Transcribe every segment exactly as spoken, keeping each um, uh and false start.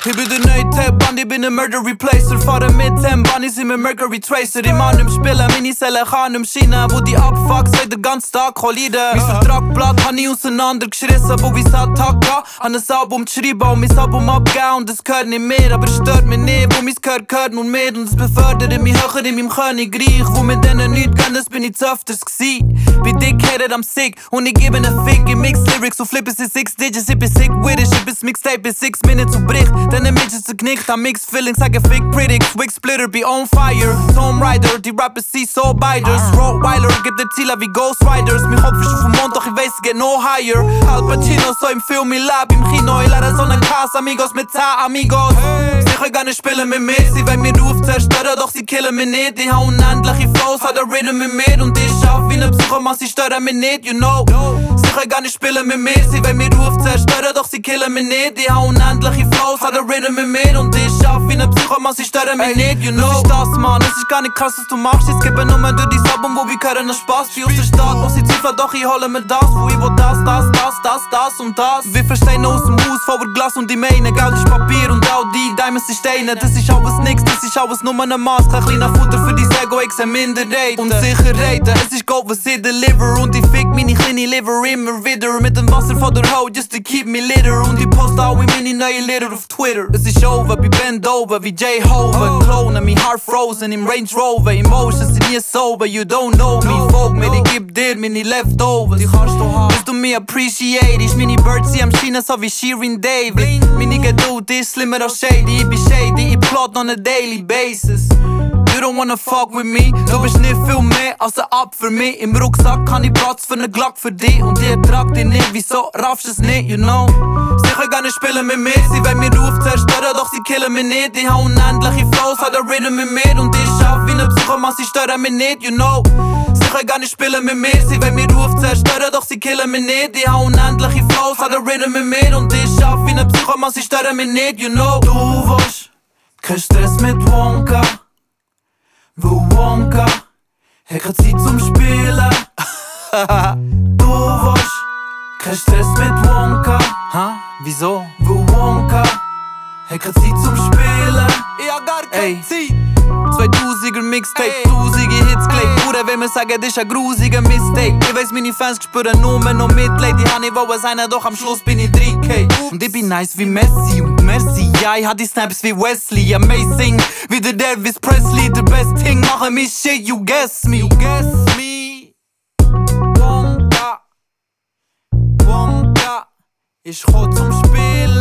Ich bin der neue Tab-Band, ich bin ein Murder Replacer. Fahre mit Tem Bunny, sind mit Mercury Tracer. Ich Mann im Spielen, meine Zellen kann im Schienen. Wo die abfucks, seit der ganzen Tag kollieren. Mein Vertragblatt hab ich auseinandergeschrissen, wo wie's Attacke. Hab ein Album geschrieben und mein Album abgegeben. Und es gehört nicht mehr, aber es stört mich nicht. Wo mein Gehört gehört nun mehr. Und es befördert mich höher in meinem Königreich. Wo mit denen nichts gönn, das bin ich zu öfters gsi. Bin dick-headed, I'm sick. Und ich gebe ne Fick. Ich mix Lyrics und flippe sie six digits. Ich bin sick with it, ich bis Mixtape bis six minutes und bricht. Deine Midgets zerknickt, am mixed feelings, sage Fick Critics. Wig Splitter, be on fire. Tomb Raider, die Rappers see Soul Biters. Rottweiler, gibt der Ziele wie Ghost Riders. Mein Kopf ist auf dem Mond, doch ich weiß, es geht no higher. Al Pacino, so im Film, ich lebe im Kino. Ich lade so ne Casa, Amigos mit zehn Amigos. Sie können gar nicht spielen mit mir, sie wollen mir Ruf zerstören, doch sie killen mich nicht. Ich hab unendliche Flows, hat der Rhythm mit mir. Und ich schaff wie ne Psychoman, sie stören mich nicht, you know. Sie können gar nicht spielen mit mir, sie wollen mir Ruf zerstören, doch sie killen mich nicht. Ich hab unendliche Flows, hat der Rhythm mit mir. Und ich schaff wie ne Psychoman, sie stören mich nicht, you know. Das ist das, Mann, es ist gar nicht krass, was du machst. Ich gebe nur durch die Album, wo wir können Spaß. Wie aus der Stadt, wo sie zweifeln, doch ich hole mir das. Wo ich will das, das, das, das, das und das. Wir verstehen aus dem Haus, voller Glas und die Mähne. Geld ist Papier und auch die Diamonds sind Steine. Das ist alles nix, das ist alles nur eine Maske. Ein kleiner Futter für die Ego, ich seh Minderheit. Und Sicherheiten, es ist Gold, was ich deliver. Und ich fick meine kleine Liver immer wieder. Mit dem Wasser von der Haut, just to keep me litter. Und ich poste auch in meine neue Lieder auf Twitter. Es ist over, wie Bend over, wie J-Hover. Klonen, mein Heart frozen im Range Rover. Emotions sind nie sober, you don't know me. Folg mir, ich geb dir meine Leftovers. Die kannst du haben, bis du mich appreciate. Ich meine Birds, sie am Schienen, so wie Shirin David. Meine Geduld ist slimmer als shady. Ich bin shady, ich plot on a daily basis. You don't wanna fuck with me. Du bist nicht viel mehr als ein Ab für mich. Im Rucksack kann ich Platz für ne Glock für dich. Und ich ertrag dich nicht, wieso raffst du's nicht, you know? Sie können gar nicht spielen mit mir, sie wollen mir Ruf zerstören, doch sie killen mich nicht. Ich hab unendliche Flows, hat der Rhythm mit mir. Und ich schaff wie ne Psychoman, sie stören mich nicht, you know? Sie können gar nicht spielen mit mir, sie wollen mir Ruf zerstören, doch sie killen mich nicht. Ich hab unendliche Flows, hat der Rhythm mit mir. Und ich schaff wie ne Psychoman, sie stören mich nicht, you know? Du willst kein Stress mit Wonka. Wo Wonka, hat keine Zeit zum Spielen. Du willst kein Stress mit Wonka. Ha? Wieso? Wo Wonka, hat keine Zeit zum Spielen. Ich hab gar keine Zeit. zweitausender Mixtape, tausende Hits gelegt. Bruder, wenn man sagen, das ist ein grusiger Mistake. Ich weiss, meine Fans spüren nur mehr noch Mitleid. Ich hab nicht wollen sein, doch am Schluss bin ich drei K. Und ich bin nice wie Messi und Merci. Ja, ich hab die Snaps wie Wesley. Amazing, wie der Elvis Presley. The best thing, machen mich shit, you guess me. You guess me. Wonka, Wonka, ich komm zum Spielen.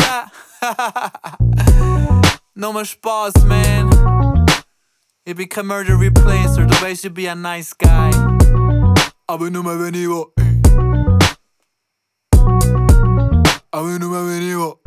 Nochmal Spaß, man. Ich bin kein Murder Replacer, du weißt, ich bin ein nice guy. Aber nur mal wenn ich will, ey. Aber nur mal wenn ich will.